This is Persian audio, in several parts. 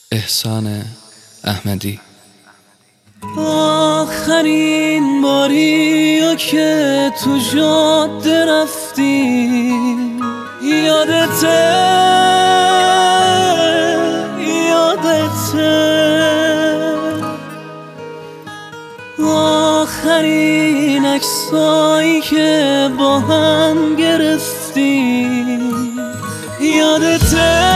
احسان احمدی. آخرین باری که تو جاده رفتی یادته آخرین عکسایی که با هم گرفتی یادته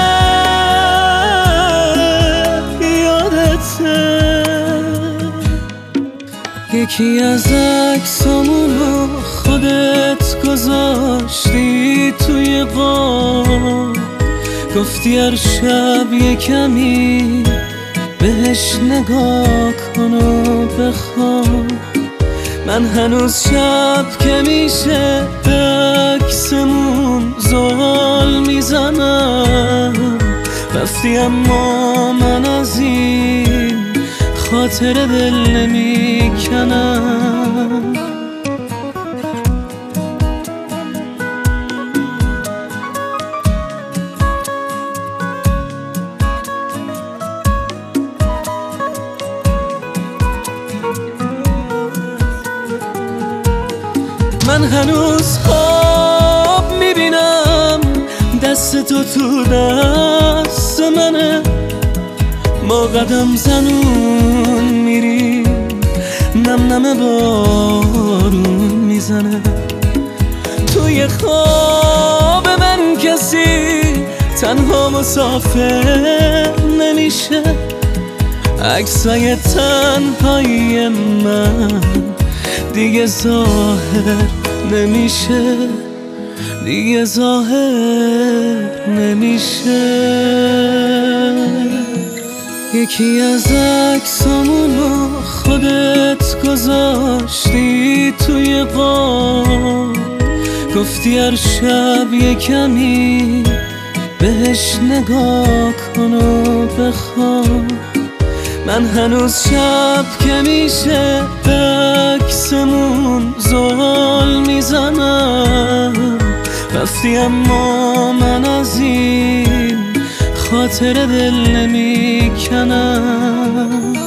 یکی از عکسامونو خودت گذاشتی توی قاب، گفتی هر شب یه کمی بهش نگاه کن و بخواب. من هنوز شب که میشه به عکسمون زل میزنم. رفتی اما من از این خاطر دل نمیکنم. من هنوز خواب میبینم دست تو دست منه، ما قدم زنون میریم نم نم بارون میزنه. توی خواب من کسی تنها مسافر نمیشه، عکسای تنهایی من دیگه ظاهر نمیشه، دیگه ظاهر نمیشه. یکی از عکسامونو خودت گذاشتی توی قاب، گفتی هر شب یه کمی بهش نگاه کن و بخواب. من هنوز شب که میشه به عکسمون زل میزنم. رفتی اما من از این خاطر دل نمیکنم.